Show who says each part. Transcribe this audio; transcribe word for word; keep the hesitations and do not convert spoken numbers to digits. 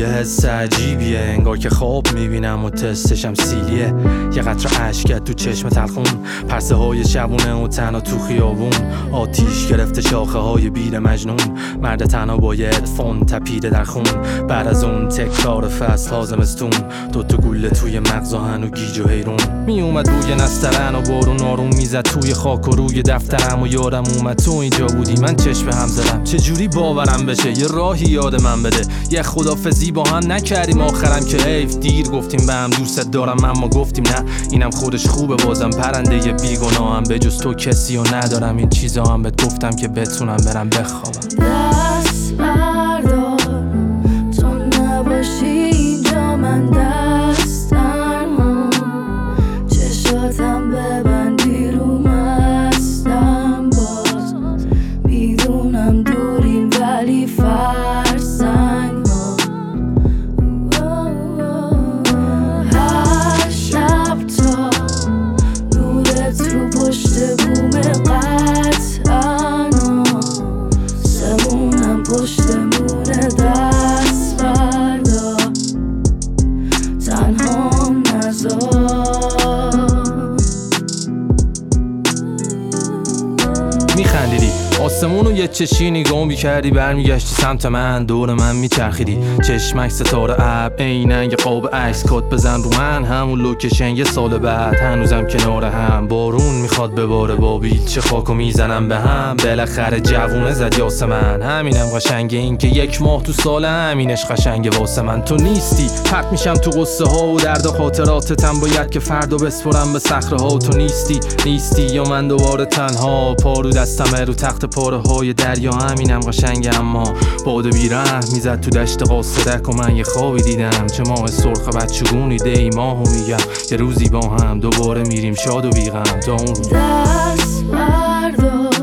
Speaker 1: یه حس عجیبیه، انگار که خواب میبینم و تستشم سیلیه. یه قطره اشکت تو چشم تلخون، پرسه های شبونه و تنها تو خیابون. آتیش گرفته شاخه های بیر مجنون، مرد تنها باید فون تپیده در خون. بعد از اون تکرار فصل ها زمستون، دوتا گوله توی مغز آهن و گیج و حیرون. می اومد روی نسترن و بارون آروم میزد توی خاک و روی دفترم و یادم اومد تو اینجا بودی. من چشم هم زدم، چجوری باورم بشه یه راهی یاد من بده. یه خدافزی با هم نکردیم آخرم که حیف، دیر گفتیم به هم دوست دارم اما گفتیم نه. اینم خودش خوبه بازم پرنده یه بیگناهم، به جز تو کسی و ندارم. این چیزا هم بهت گفتم که بتونم برم بخوابم.
Speaker 2: دست بردار تو نباشی اینجا، من دستم چشاتم ببندی رو مستم. باز میدونم دوریم ولی فرسنگ ها. هر شب تا نورت رو پشت بوم قطعا، سمونم پشت مونه. دست بردار تنهام نذار.
Speaker 1: میخندیدی آسمونو یه چشی نگاه میکردی، برمیگشتی سمت من، دور من میچرخیدی. چشمک ستاره اب عیننگ قاب عکس کات بزن رو من، همون لوکیشن یه سال بعد هنوزم کنار هم. بارون میخواد بباره بابیل، چه خاکو میزنم به هم. بالاخره جوونه زد یاسمن، همینم قشنگه این که یک ماه تو سال همینش قشنگه واسه من. تو نیستی پرت میشم تو قصه ها و درد خاطراتتم، باید که فردا بسپرم به صخره ها. تو نیستی نیستی یا من دوباره تنها، پا رو دستمه رو تخت پاره های دریا. همینم قشنگه اما باد بیره میزد تو دشت قاصدک و من یه خوابی دیدم. چه ماه سرخ بچگونی دی ماهو میگم، یه روزی با هم دوباره میریم شاد و بیغم تا اون رو.
Speaker 2: دست بردار